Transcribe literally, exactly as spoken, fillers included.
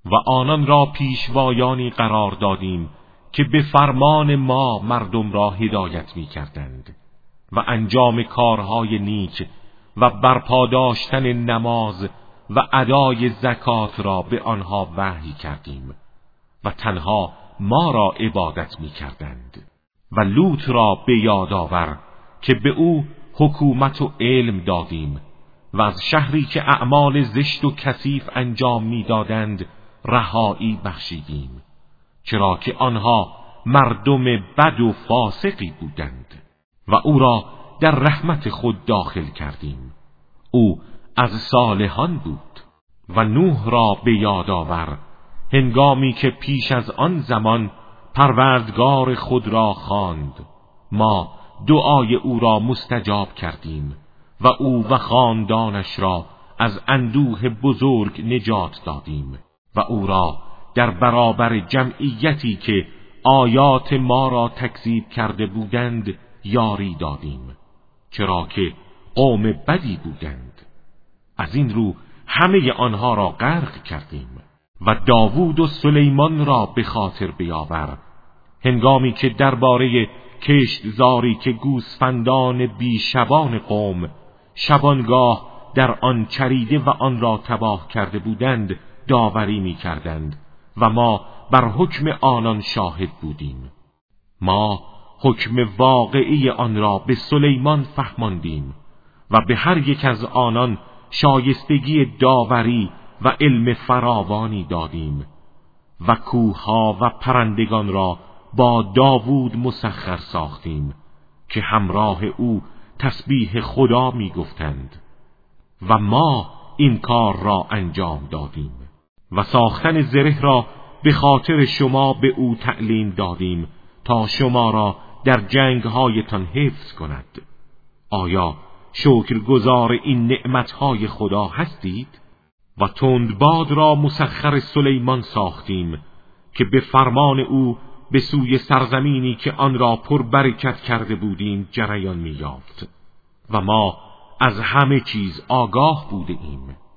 و آنان را پیشوایانی قرار دادیم که به فرمان ما مردم را هدایت می کردند و انجام کارهای نیک و برپا داشتن نماز و ادای زکات را به آنها وحی کردیم و تنها ما را عبادت می کردند. و لوط را به یاد آور که به او حکومت و علم دادیم و از شهری که اعمال زشت و کثیف انجام می دادند رهایی بخشیدیم، چرا که آنها مردم بد و فاسقی بودند و او را در رحمت خود داخل کردیم. او از صالحان بود. و نوح را به یاد آور هنگامی که پیش از آن زمان پروردگار خود را خواند، ما دعای او را مستجاب کردیم و او و خاندانش را از اندوه بزرگ نجات دادیم و او را در برابر جمعیتی که آیات ما را تکذیب کرده بودند یاری دادیم، چرا که قوم بدی بودند. از این رو همه آنها را غرق کردیم. و داوود و سلیمان را به خاطر بیاور هنگامی که درباره کشتزاری که گوسفندان بیشبان قوم شبانگاه در آن چریده و آن را تباه کرده بودند داوری می کردند و ما بر حکم آنان شاهد بودیم. ما حکم واقعی آن را به سلیمان فهماندیم و به هر یک از آنان شایستگی داوری و علم فراوانی دادیم و کوهها و پرندگان را با داوود مسخر ساختیم که همراه او تسبیح خدا می گفتند و ما این کار را انجام دادیم. و ساختن زره را به خاطر شما به او تعلیم دادیم تا شما را در جنگهایتان حفظ کند. آیا شکرگزار این نعمتهای خدا هستید؟ و تندباد را مسخر سلیمان ساختیم که به فرمان او به سوی سرزمینی که آن را پر برکت کرده بودیم جریان می یافت و ما از همه چیز آگاه بوده ایم.